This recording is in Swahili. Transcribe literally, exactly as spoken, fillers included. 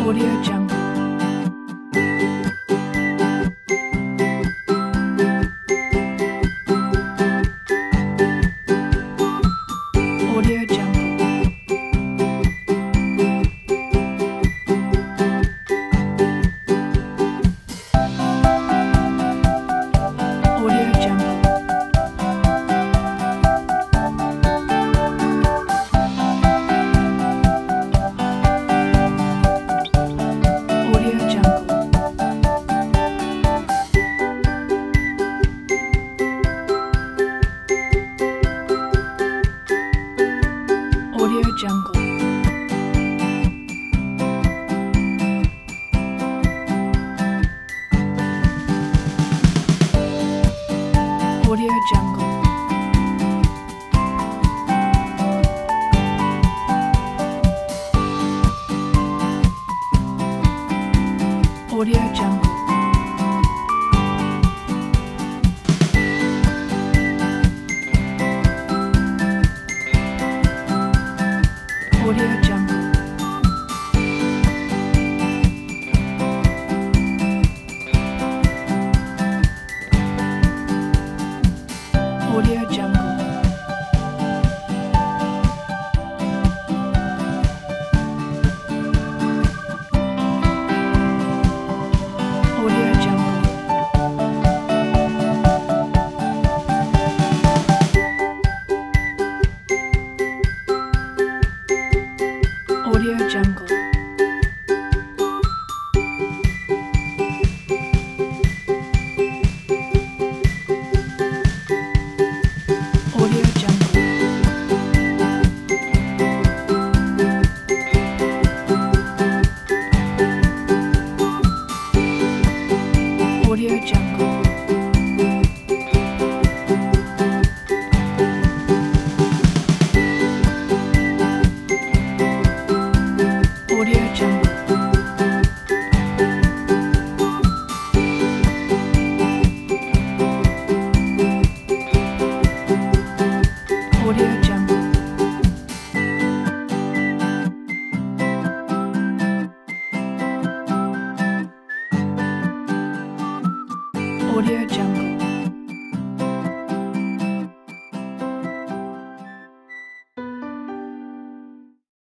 Audio Jungle. Audio Jungle. Audio Jungle. Audio Jungle. Audio Jungle. Audio Jungle. Audio Jungle. Audio Jungle. Audio Jungle. Audio Jungle. Audio Jungle. Audio Jungle. Audio Jungle. Audio Jungle. Audio Jungle. Audio Jungle.